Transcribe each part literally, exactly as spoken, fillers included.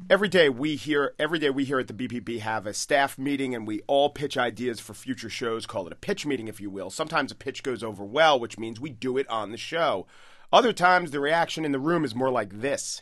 Every day we hear every day we here at the B P B have a staff meeting and we all pitch ideas for future shows. Call it a pitch meeting, if you will. Sometimes a pitch goes over well, which means we do it on the show. Other times the reaction in the room is more like this.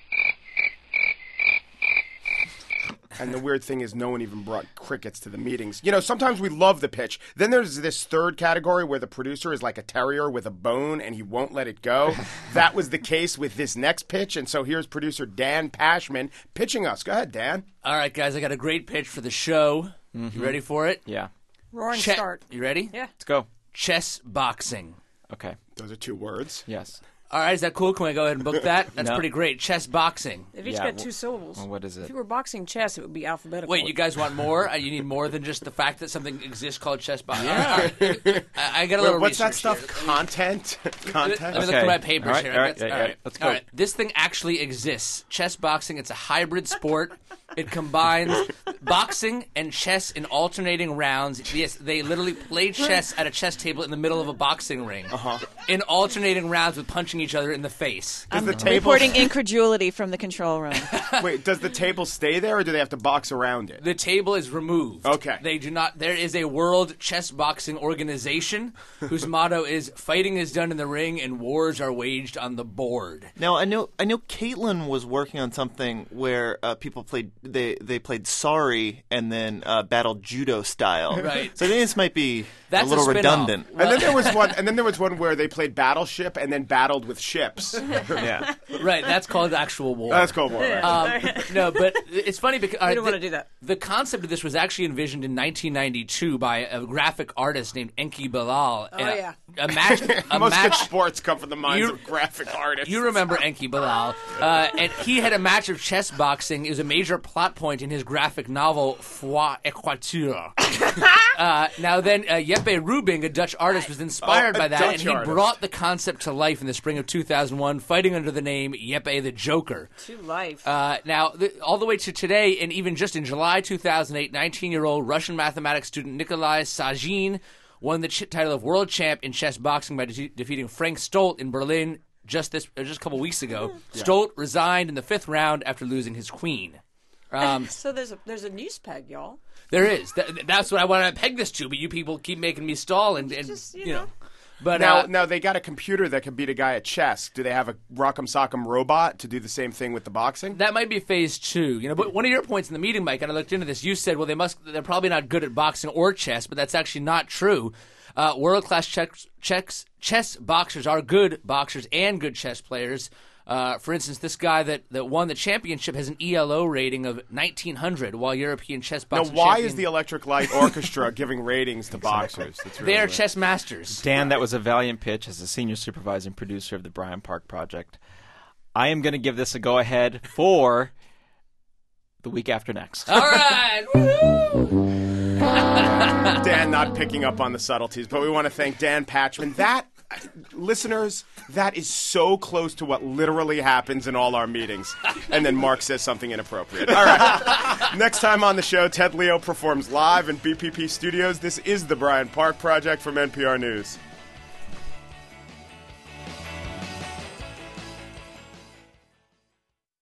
And the weird thing is no one even brought crickets to the meetings. You know, sometimes we love the pitch. Then there's this third category where the producer is like a terrier with a bone and he won't let it go. That was the case with this next pitch. And so here's producer Dan Pashman pitching us. Go ahead, Dan. All right, guys, I got a great pitch for the show. Mm-hmm. You ready for it? Yeah. Roaring Che- start. You ready? Yeah. Let's go. Chess boxing. Okay. Those are two words. Yes. All right, is that cool? Can we go ahead and book that? That's No. pretty great. Chess boxing. They've each Yeah, got well- two syllables. Well, what is If it? you were boxing chess, it would be alphabetical. Wait, you guys want more? Uh, you need more than just the fact that something exists called chess boxing? Yeah. I, I got a Wait, little what's that research stuff? here. Content? Let me, Content? let me look Okay. through my papers All right, here. all right, That's- yeah, all yeah. right. Let's go. All right. This thing actually exists. Chess boxing, it's a hybrid sport. It combines boxing and chess in alternating rounds. Yes, they literally play chess at a chess table in the middle of a boxing ring. Uh-huh. In alternating rounds with punching each other in the face. Does the I'm table reporting incredulity from the control room. Wait, does the table stay there or do they have to box around it? The table is removed. Okay. They do not. There is a World Chess Boxing Organization whose motto is "Fighting is done in the ring and wars are waged on the board." Now I know I know Caitlin was working on something where uh, people played they they played Sorry and then uh, battled judo style. Right. So I think this might be That's a little a spin-off. redundant. And then there was one and then there was one where they played Battleship and then battled with ships. Yeah. Right. That's called actual war. That's Cold War, right? Um, no, but it's funny because We uh, don't the, want to do that. The concept of this was actually envisioned in nineteen ninety-two by a graphic artist named Enki Bilal. Oh, And a- yeah. A match. A Most good match. sports come from the minds You- of graphic artists. You remember Enki Bilal. Uh, and he had a match of chess boxing. It was a major plot point in his graphic novel, Foi Equateur. uh, now then, uh, Jeppe Rubing, a Dutch artist, was inspired Oh, a by that, Dutch and he artist. brought the concept to life in the spring of two thousand one, fighting under the name Jeppe the Joker. To life. Uh, now, the, all the way to today, and even just in July two thousand eight, nineteen-year-old Russian mathematics student Nikolai Sajin won the ch- title of world champ in chess boxing by de- defeating Frank Stolt in Berlin just this uh, just a couple weeks ago. Stolt resigned in the fifth round after losing his queen. Um, so there's a there's a news peg, y'all. there is. Th- that's what I want to peg this to, but you people keep making me stall and, and Just, you you know. know. But Now, uh, now they got a computer that can beat a guy at chess. Do they have a Rock'em Sock'em robot to do the same thing with the boxing? that might be phase two, you know. But one of your points in the meeting, Mike, and I looked into this. You said, well, they must—they're probably not good at boxing or chess, but that's actually not true. Uh, world-class chess, chess, chess boxers are good boxers and good chess players. Uh, for instance, this guy that, that won the championship has an E L O rating of nineteen hundred, while European chess Now, boxing why champion, is the Electric Light Orchestra giving ratings to boxers? That's really they are weird. chess masters. Dan, that was a valiant pitch as a senior supervisor and producer of the Bryant Park Project. I am going to give this a go-ahead for the week after next. All right. Woo-hoo! Dan not picking up on the subtleties, but we want to thank Dan Patchman. That, listeners, that is so close to what literally happens in all our meetings. And then Mark says something inappropriate. All right. Next time on the show, Ted Leo performs live in B P P Studios. This is the Bryant Park Project from N P R News.